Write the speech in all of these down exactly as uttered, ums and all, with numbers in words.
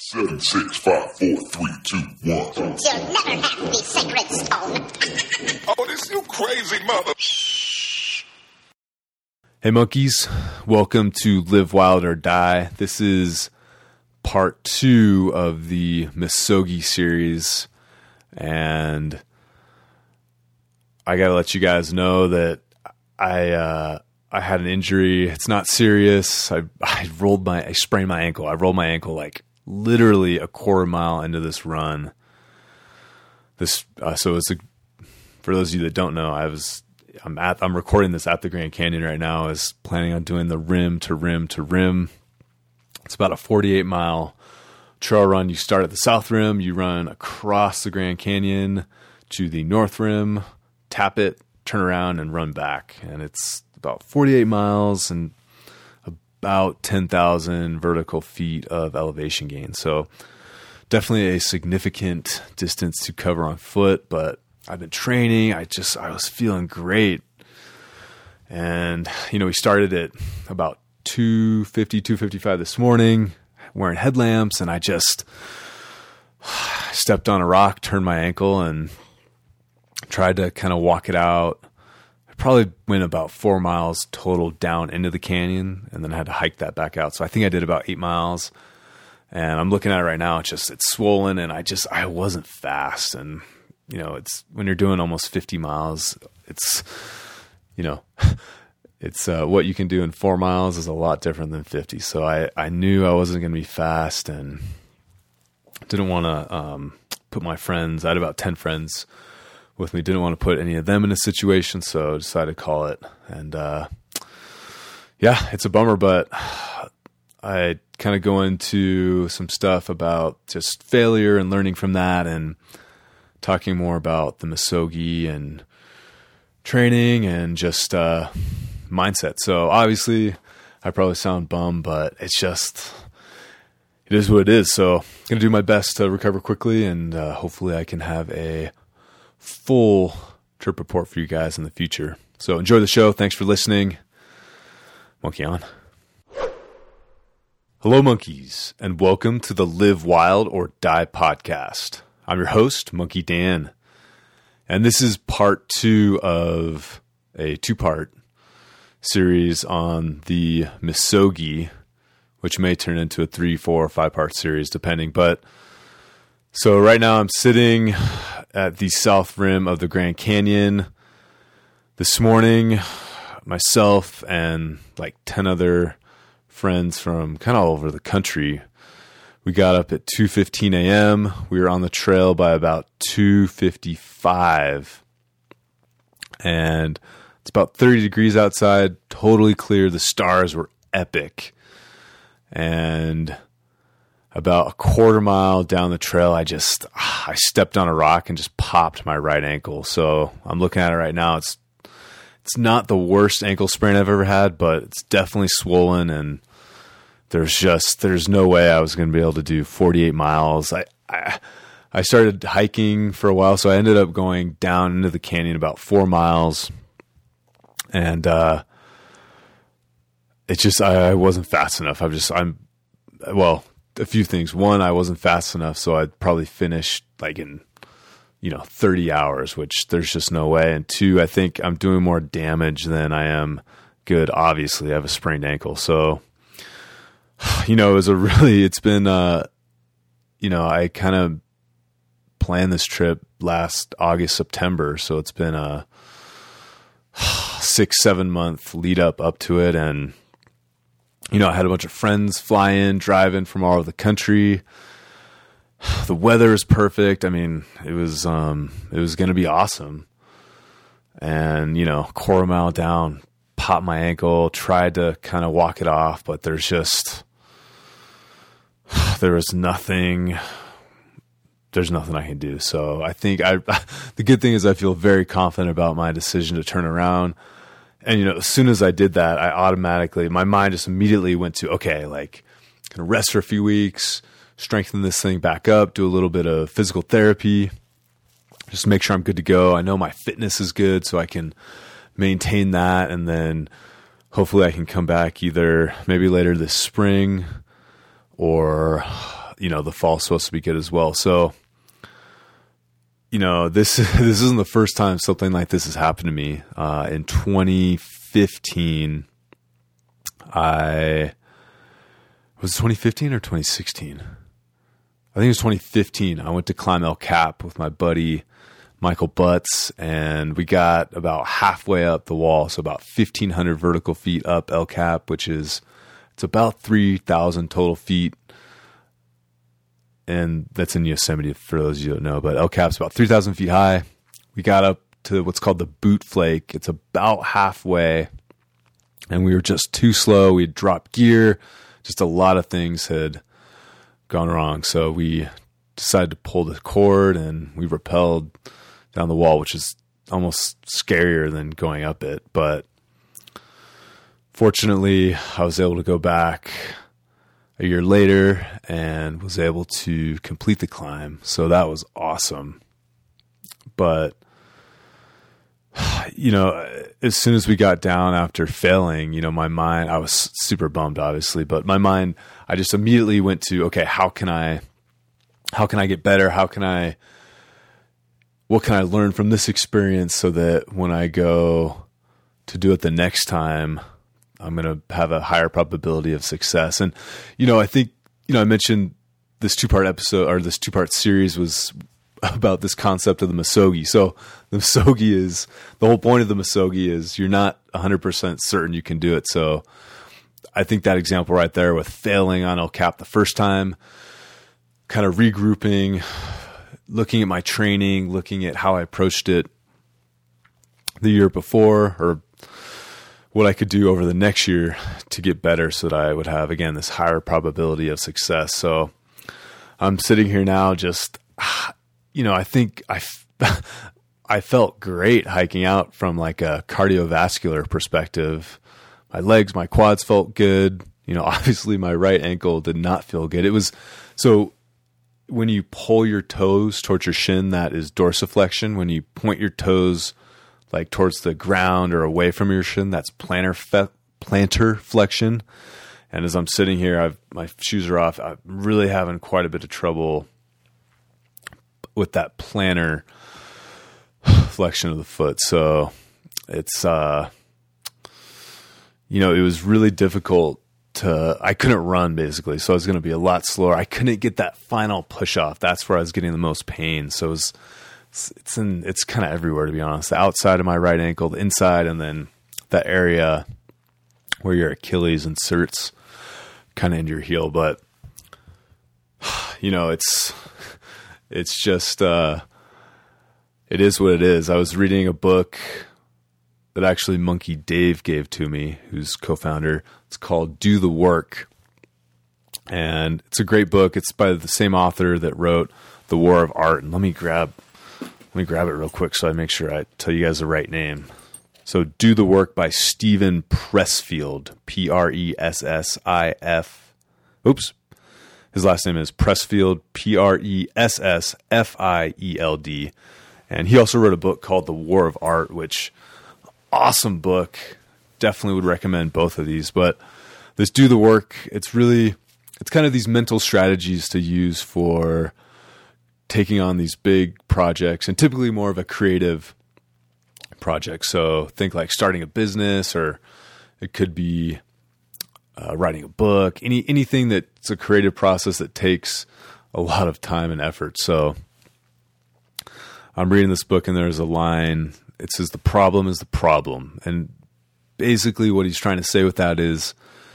Seven, six, five, four, three, two, one. You'll never have the sacred stone. Oh, this you crazy mother. Hey monkeys, welcome to Live Wild or Die. This is part two of the Misogi series, and I gotta let you guys know that I uh, I had an injury. It's not serious. I I rolled my I sprained my ankle. I rolled my ankle like literally a quarter mile into this run. This uh, so it's a for those of you that don't know, I was. I'm at. I'm recording this at the Grand Canyon right now. I was planning on doing the rim to rim to rim. It's about a forty-eight mile trail run. You start at the south rim, you run across the Grand Canyon to the north rim, tap it, turn around, and run back. And it's about forty-eight miles and about ten thousand vertical feet of elevation gain. So definitely a significant distance to cover on foot, but I've been training. I just, I was feeling great. And, you know, we started at about two fifty, two fifty-five this morning, wearing headlamps, and I just stepped on a rock, turned my ankle, and tried to kind of walk it out. I probably went about four miles total down into the canyon, and then I had to hike that back out. So I think I did about eight miles. And I'm looking at it right now. It's just, it's swollen, and I just, I wasn't fast. And you know, it's when you're doing almost fifty miles, it's, you know, it's uh, what you can do in four miles is a lot different than fifty. So I, I knew I wasn't going to be fast and didn't want to um, put my friends, I had about ten friends with me, didn't want to put any of them in a situation. So I decided to call it. And uh, yeah, it's a bummer, but I kind of go into some stuff about just failure and learning from that, and talking more about the Misogi and training and just uh, mindset. So obviously I probably sound bummed, but it's just, it is what it is. So I'm going to do my best to recover quickly, and uh, hopefully I can have a full trip report for you guys in the future. So enjoy the show. Thanks for listening. Monkey on. Hello, monkeys, and welcome to the Live Wild or Die podcast. I'm your host, Monkey Dan, and this is part two of a two-part series on the Misogi, which may turn into a three, four, or five-part series, depending. But so right now I'm sitting at the south rim of the Grand Canyon. This morning, myself and like ten other friends from kind of all over the country, we got up at two fifteen a.m. We were on the trail by about two fifty-five. And it's about thirty degrees outside, totally clear. The stars were epic. And about a quarter mile down the trail, I just, I stepped on a rock and just popped my right ankle. So I'm looking at it right now. It's, it's not the worst ankle sprain I've ever had, but it's definitely swollen, and There's just, there's no way I was going to be able to do forty-eight miles. I, I, I started hiking for a while, so I ended up going down into the canyon about four miles. And, uh, it just, I, I wasn't fast enough. I'm just, I'm, well, a few things. One, I wasn't fast enough, so I'd probably finish like in, you know, thirty hours, which there's just no way. And two, I think I'm doing more damage than I am good. Obviously, I have a sprained ankle, so, you know, it was a really, it's been, uh, you know, I kind of planned this trip last August, September. So it's been a six, seven month lead up up to it. And, you know, I had a bunch of friends fly in, drive in from all over the country. The weather is perfect. I mean, it was, um, it was going to be awesome. And, you know, quarter mile down, popped my ankle, tried to kind of walk it off, but there's just, there was nothing, there's nothing I can do. So I think I, the good thing is I feel very confident about my decision to turn around. And, you know, as soon as I did that, I automatically, my mind just immediately went to, okay, like, kind of rest for a few weeks, strengthen this thing back up, do a little bit of physical therapy, just make sure I'm good to go. I know my fitness is good, so I can maintain that. And then hopefully I can come back either maybe later this spring or you know, the fall's supposed to be good as well. So, you know, this, this isn't the first time something like this has happened to me. Uh, in twenty fifteen, I was it twenty fifteen or twenty sixteen? I think it was twenty fifteen. I went to climb El Cap with my buddy, Michael Butts, and we got about halfway up the wall. So about fifteen hundred vertical feet up El Cap, which is, it's about three thousand total feet. And that's in Yosemite for those of you who don't know, but El Cap's about three thousand feet high. We got up to what's called the Boot Flake. It's about halfway, and we were just too slow. We had dropped gear. Just a lot of things had gone wrong. So we decided to pull the cord, and we rappelled down the wall, which is almost scarier than going up it. But fortunately, I was able to go back a year later and was able to complete the climb. So that was awesome. But, you know, as soon as we got down after failing, you know, my mind, I was super bummed, obviously, but my mind, I just immediately went to, okay, how can I, how can I get better? How can I, what can I learn from this experience so that when I go to do it the next time, I'm going to have a higher probability of success. And, you know, I think, you know, I mentioned this two part episode or this two part series was about this concept of the Misogi. So the Misogi is, the whole point of the Misogi is you're not one hundred percent certain you can do it. So I think that example right there with failing on El Cap the first time, kind of regrouping, looking at my training, looking at how I approached it the year before, or what I could do over the next year to get better so that I would have, again, this higher probability of success. So I'm sitting here now just, you know, I think I, I felt great hiking out from like a cardiovascular perspective. My legs, my quads felt good. You know, obviously my right ankle did not feel good. It was, so when you pull your toes towards your shin, that is dorsiflexion. When you point your toes like towards the ground or away from your shin, that's plantar fe- plantar flexion. And as I'm sitting here, I've, my shoes are off. I'm really having quite a bit of trouble with that plantar flexion of the foot. So it's, uh, you know, it was really difficult to, I couldn't run basically. So I was going to be a lot slower. I couldn't get that final push off. That's where I was getting the most pain. So it was, It's, it's in, it's kind of everywhere, to be honest. The outside of my right ankle, the inside, and then that area where your Achilles inserts kind of into your heel. But, you know, it's, it's just, uh, it is what it is. I was reading a book that actually Monkey Dave gave to me, who's co-founder. It's called Do the Work. And it's a great book. It's by the same author that wrote The War of Art. And let me grab... Let me grab it real quick so I make sure I tell you guys the right name. So Do the Work by Steven Pressfield, P R E S S I F. Oops. His last name is Pressfield, P R E S S F I E L D. And he also wrote a book called The War of Art, which, awesome book. Definitely would recommend both of these. But this Do the Work, it's really, it's kind of these mental strategies to use for taking on these big projects, and typically more of a creative project. So think like starting a business, or it could be uh, writing a book, any anything that's a creative process that takes a lot of time and effort. So I'm reading this book, and there's a line, it says, "The problem is the problem." And basically what he's trying to say with that is,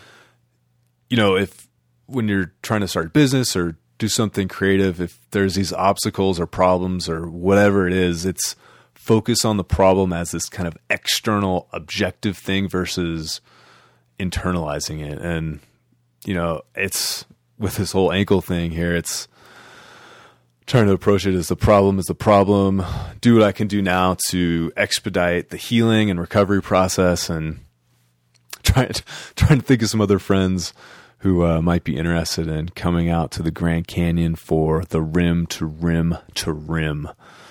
you know, if when you're trying to start a business or do something creative, if there's these obstacles or problems or whatever it is, it's focus on the problem as this kind of external objective thing versus internalizing it. And, you know, it's with this whole ankle thing here, it's trying to approach it as the problem is the problem, do what I can do now to expedite the healing and recovery process, and trying to, trying to think of some other friends who uh, might be interested in coming out to the Grand Canyon for the Rim to Rim to Rim.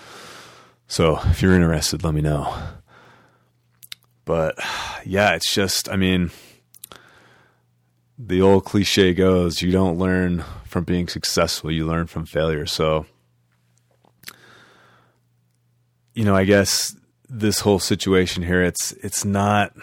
So if you're interested, let me know. But yeah, it's just, I mean, the old cliche goes, you don't learn from being successful, you learn from failure. So, you know, I guess this whole situation here, it's, it's not,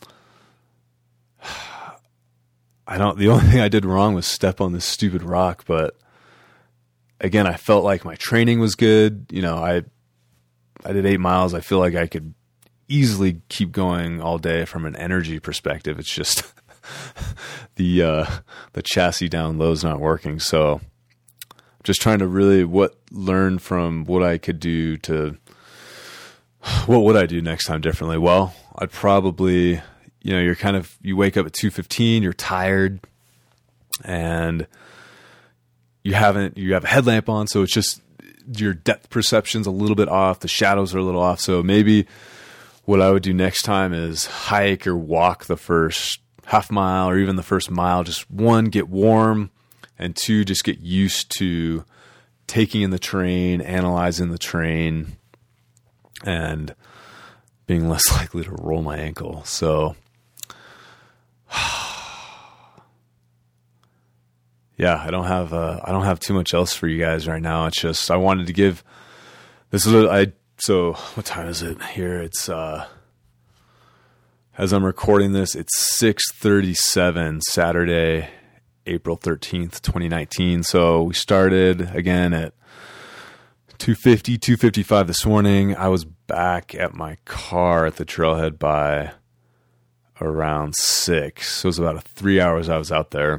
I don't, the only thing I did wrong was step on this stupid rock. But again, I felt like my training was good. You know, I, I did eight miles. I feel like I could easily keep going all day from an energy perspective. It's just the, uh, the chassis down low is not working. So just trying to really what learn from what I could do to, what would I do next time differently? Well, I'd probably, you know, you're kind of, you wake up at two fifteen, you're tired, and you haven't, you have a headlamp on, so it's just your depth perception's a little bit off, the shadows are a little off. So maybe what I would do next time is hike or walk the first half mile or even the first mile. Just one, get warm, and two, just get used to taking in the terrain, analyzing the terrain, and being less likely to roll my ankle. So yeah, I don't have uh, I don't have too much else for you guys right now. It's just I wanted to give this is a, I so what time is it here? It's uh, as I'm recording this, it's six thirty-seven Saturday, April thirteenth, twenty nineteen. So we started again at two fifty, two fifty-five this morning. I was back at my car at the trailhead by around six. So it was about three hours I was out there.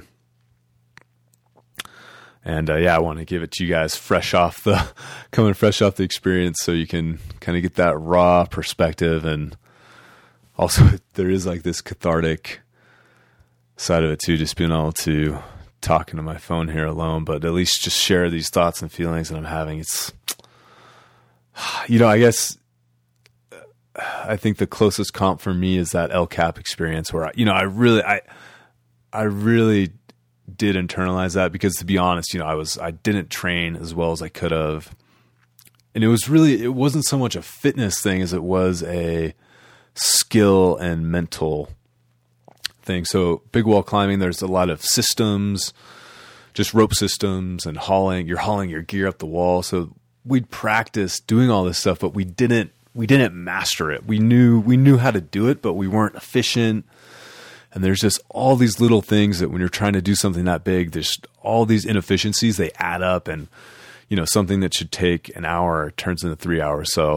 And uh, yeah, I want to give it to you guys fresh off the, coming fresh off the experience, so you can kind of get that raw perspective. And also there is like this cathartic side of it too, just being able to talk into my phone here alone, but at least just share these thoughts and feelings that I'm having. It's, you know, I guess I think the closest comp for me is that El Cap experience where, I, you know, I really, I, I really did internalize that because, to be honest, you know, I was, I didn't train as well as I could have. And it was really, it wasn't so much a fitness thing as it was a skill and mental thing. So big wall climbing, there's a lot of systems, just rope systems and hauling, you're hauling your gear up the wall. So we'd practice doing all this stuff, but we didn't, we didn't master it. We knew, we knew how to do it, but we weren't efficient. And there's just all these little things that when you're trying to do something that big, there's all these inefficiencies, they add up, and, you know, something that should take an hour turns into three hours. So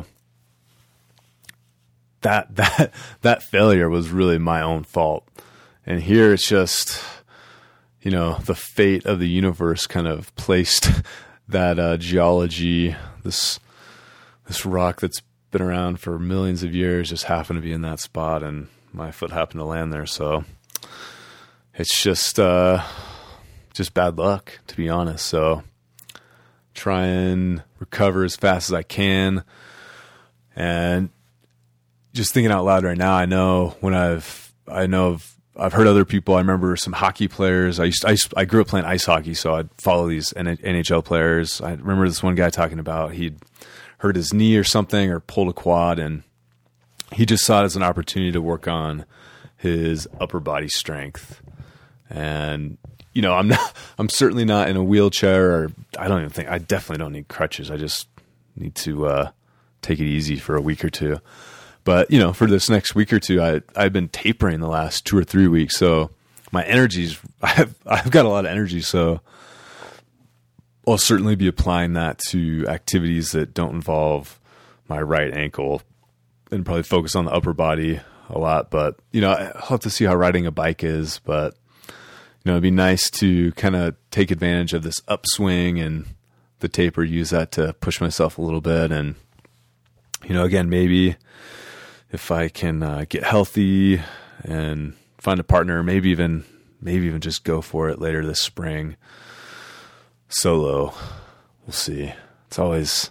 that, that, that failure was really my own fault. And here it's just, you know, the fate of the universe kind of placed that uh, geology, this, this rock that's been around for millions of years just happened to be in that spot, and my foot happened to land there. So it's just, uh, just bad luck, to be honest. So try and recover as fast as I can. And just thinking out loud right now, I know when I've, I know I've, I've heard other people. I remember some hockey players. I used, I, used, I grew up playing ice hockey, so I'd follow these N H L players. I remember this one guy talking about he'd hurt his knee or something or pulled a quad, and he just saw it as an opportunity to work on his upper body strength. And, you know, I'm not, I'm certainly not in a wheelchair, or I don't even think, I definitely don't need crutches. I just need to uh, take it easy for a week or two. But, you know, for this next week or two, I, I've been tapering the last two or three weeks. So my energy's, I've, I've got a lot of energy. So I'll certainly be applying that to activities that don't involve my right ankle, and probably focus on the upper body a lot. But, you know, I'll have to see how riding a bike is. But, you know, it'd be nice to kind of take advantage of this upswing and the taper, use that to push myself a little bit. And, you know, again, maybe if I can uh, get healthy and find a partner, maybe even, maybe even just go for it later this spring. Solo. We'll see. It's always,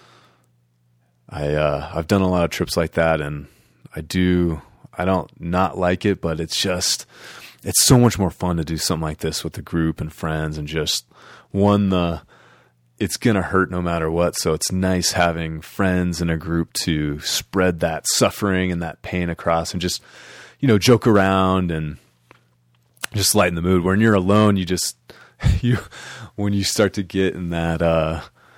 I, uh, I've done a lot of trips like that, and I do, I don't not like it, but it's just, it's so much more fun to do something like this with a group and friends, and just one, the, it's going to hurt no matter what. So it's nice having friends in a group to spread that suffering and that pain across, and just, you know, joke around and just lighten the mood. When you're alone, you just, you, when you start to get in that, uh,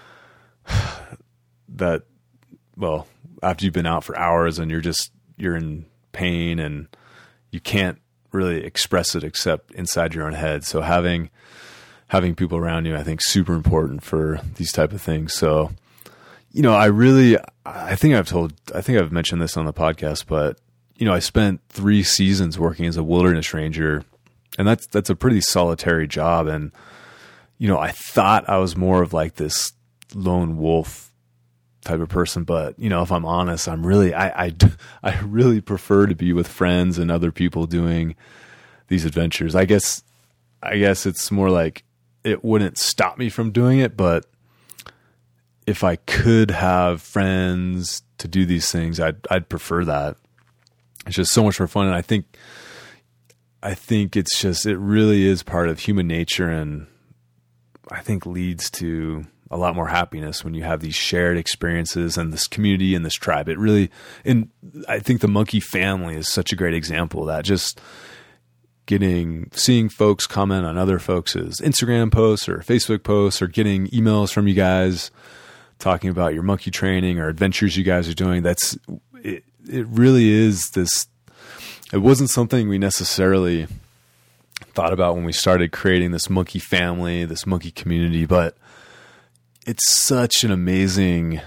that, well, after you've been out for hours and you're just, you're in pain and you can't really express it except inside your own head. So having, having people around you, I think super important for these type of things. So, you know, I really, I think I've told, I think I've mentioned this on the podcast, but you know, I spent three seasons working as a wilderness ranger, and that's, that's a pretty solitary job. And, you know, I thought I was more of like this lone wolf type of person, but you know, if I'm honest, I'm really, I, I, I really prefer to be with friends and other people doing these adventures. I guess, I guess it's more like it wouldn't stop me from doing it, but if I could have friends to do these things, I'd, I'd prefer that. It's just so much more fun. And I think, I think it's just, it really is part of human nature. And I think leads to a lot more happiness when you have these shared experiences and this community and this tribe. It really, and I think the monkey family is such a great example of that. Just getting, seeing folks comment on other folks' Instagram posts or Facebook posts, or getting emails from you guys talking about your monkey training or adventures you guys are doing. That's, it, it really is this, it wasn't something we necessarily thought about when we started creating this monkey family, this monkey community, but it's such an amazing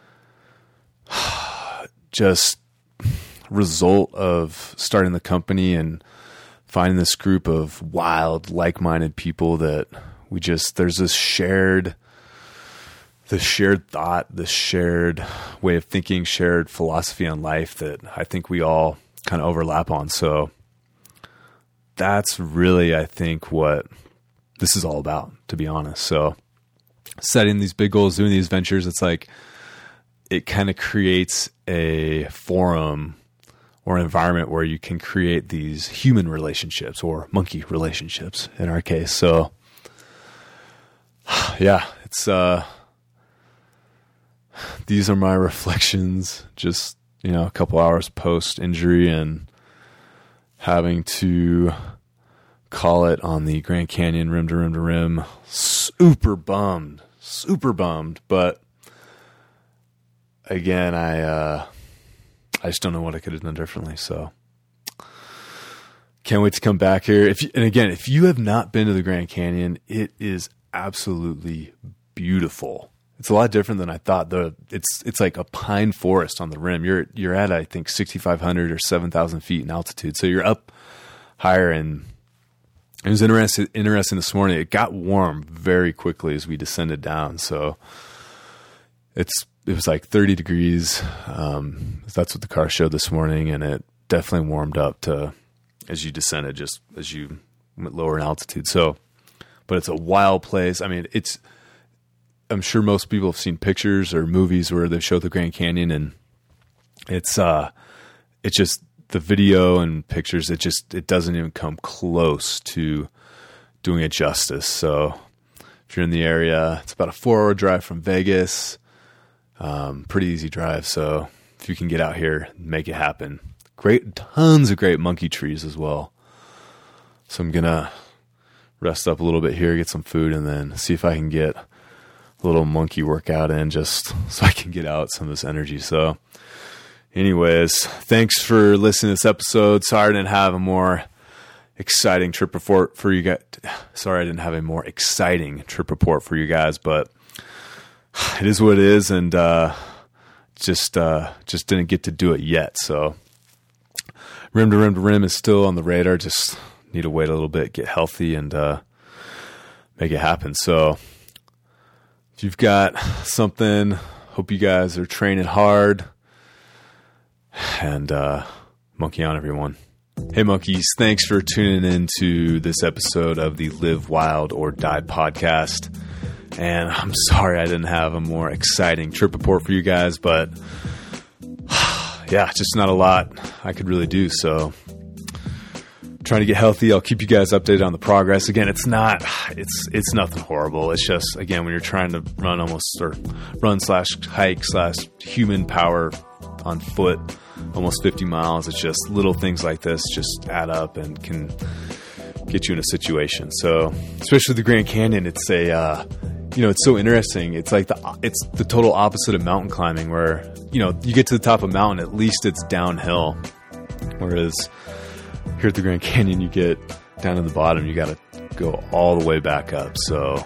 just result of starting the company and finding this group of wild, like-minded people that we just, there's this shared, this shared thought, this shared way of thinking, shared philosophy on life that I think we all kind of overlap on. So that's really, I think, what this is all about, to be honest. So setting these big goals, doing these ventures, it's like, it kind of creates a forum or an environment where you can create these human relationships, or monkey relationships in our case. So yeah, it's, uh, these are my reflections, just, you know, a couple hours post injury and having to call it on the Grand Canyon rim to rim to rim. Super bummed, super bummed. But again, I, uh, I just don't know what I could have done differently. So can't wait to come back here. If you, and again, if you have not been to the Grand Canyon, it is absolutely beautiful. It's a lot different than I thought. The it's it's like a pine forest on the rim. You're you're at, I think, sixty-five hundred or seven thousand feet in altitude. So you're up higher, and it was interesting. Interesting this morning. It got warm very quickly as we descended down. So it's it was like thirty degrees. Um, that's what the car showed this morning, and it definitely warmed up to as you descended, just as you went lower in altitude. So, but it's a wild place. I mean, it's. I'm sure most people have seen pictures or movies where they show the Grand Canyon, and it's, uh, it's just the video and pictures. It just, it doesn't even come close to doing it justice. So if you're in the area, it's about a four hour drive from Vegas. Um, pretty easy drive. So if you can get out here, make it happen. Great, tons of great monkey trees as well. So I'm going to rest up a little bit here, get some food, and then see if I can get little monkey workout in, just so I can get out some of this energy. So anyways, thanks for listening to this episode. Sorry I didn't have a more exciting trip report for you guys. Sorry I didn't have a more exciting trip report for you guys, but it is what it is. And, uh, just, uh, just didn't get to do it yet. So rim to rim to rim is still on the radar. Just need to wait a little bit, get healthy, and, uh, make it happen. So if you've got something, hope you guys are training hard, and uh, monkey on, everyone. Hey, monkeys, thanks for tuning in to this episode of the Live Wild or Die podcast. And I'm sorry I didn't have a more exciting trip report for you guys, but yeah, just not a lot I could really do. So trying to get healthy. I'll keep you guys updated on the progress. Again, it's not, it's, it's nothing horrible. It's just, again, when you're trying to run almost, or run slash hike slash human power on foot, almost fifty miles, it's just little things like this just add up and can get you in a situation. So, especially the Grand Canyon, it's a, uh, you know, it's so interesting. It's like the, it's the total opposite of mountain climbing where, you know, you get to the top of a mountain, at least it's downhill. Whereas here at the Grand Canyon, you get down to the bottom, you got to go all the way back up. So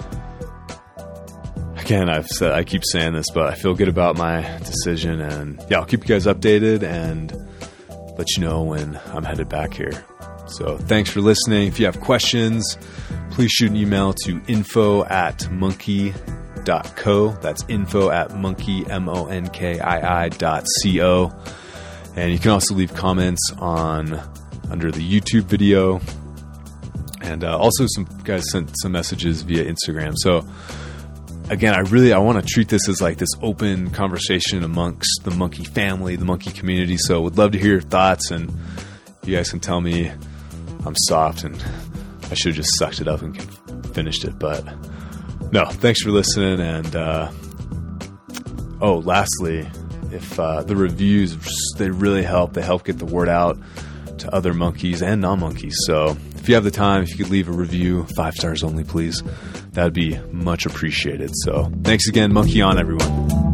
again, I've said, I keep saying this, but I feel good about my decision, and yeah, I'll keep you guys updated and let you know when I'm headed back here. So thanks for listening. If you have questions, please shoot an email to info at monkey dot co. That's info at monkey, M O N K I I dot C O. And you can also leave comments on under the YouTube video. And uh, also some guys sent some messages via Instagram. So again, I really, I want to treat this as like this open conversation amongst the monkey family, the monkey community. So would love to hear your thoughts, and you guys can tell me I'm soft and I should have just sucked it up and finished it. But no, thanks for listening. And, uh, oh, lastly, if, uh, the reviews, they really help, they help get the word out to other monkeys and non-monkeys. So if you have the time, if you could leave a review, five stars only, please, that'd be much appreciated. So thanks again. Monkey on, everyone.